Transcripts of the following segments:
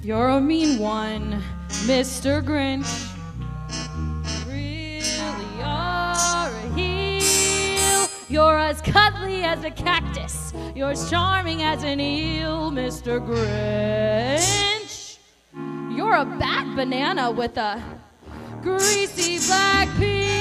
You're a mean one, Mr. Grinch. Really are a heel. You're as cuddly as a cactus. You're as charming as an eel, Mr. Grinch. You're a bad banana with a greasy black peel.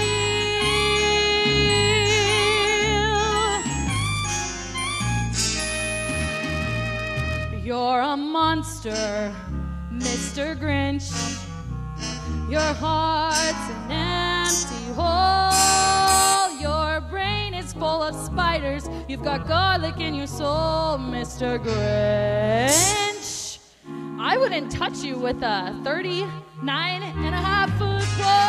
You're a monster, Mr. Grinch. Your heart's an empty hole. Your brain is full of spiders. You've got garlic in your soul, Mr. Grinch. I wouldn't touch you with a 39.5-foot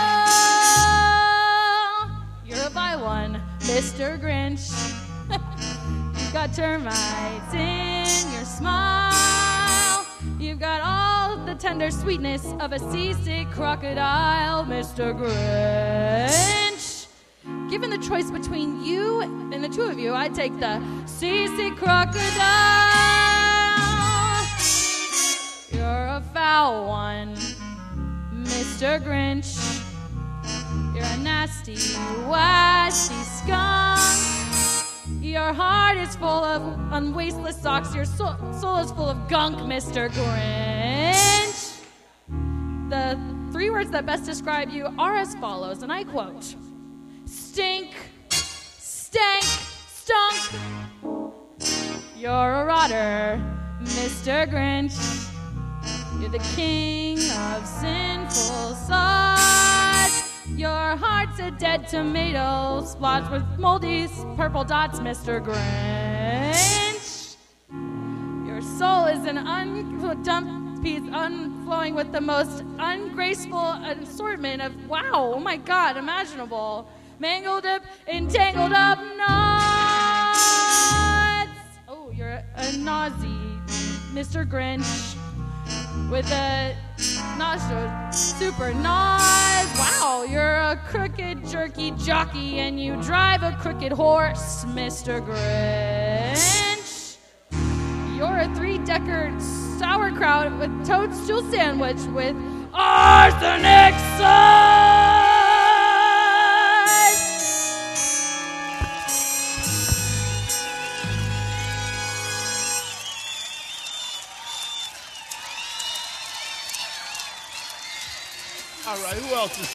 pole. You're a vile one, Mr. Grinch. You've got termites in your smile. You've got all the tender sweetness of a seasick crocodile, Mr. Grinch. Given the choice between you and the two of you, I'd take the seasick crocodile. You're a foul one, Mr. Grinch. You're a nasty, wasty skunk. Your heart is full of unwasteless socks. Your soul is full of gunk, Mr. Grinch. The three words that best describe you are as follows, and I quote: stink, stank, stunk. You're a rotter, Mr. Grinch. You're the king of sinful sauce. Your heart's a dead tomato, splotched with moldy purple dots, Mr. Grinch. Your soul is an undumped piece, unflowing with the most ungraceful assortment of, wow, oh my God, imaginable. Mangled up, entangled up knots. Oh, you're a nausea, Mr. Grinch. With a nostril, super nose. Wow, you're a crooked, jerky jockey, and you drive a crooked horse, Mr. Grinch. You're a three-decker sauerkraut with toadstool sandwich with arsenic sauce. All right, who else is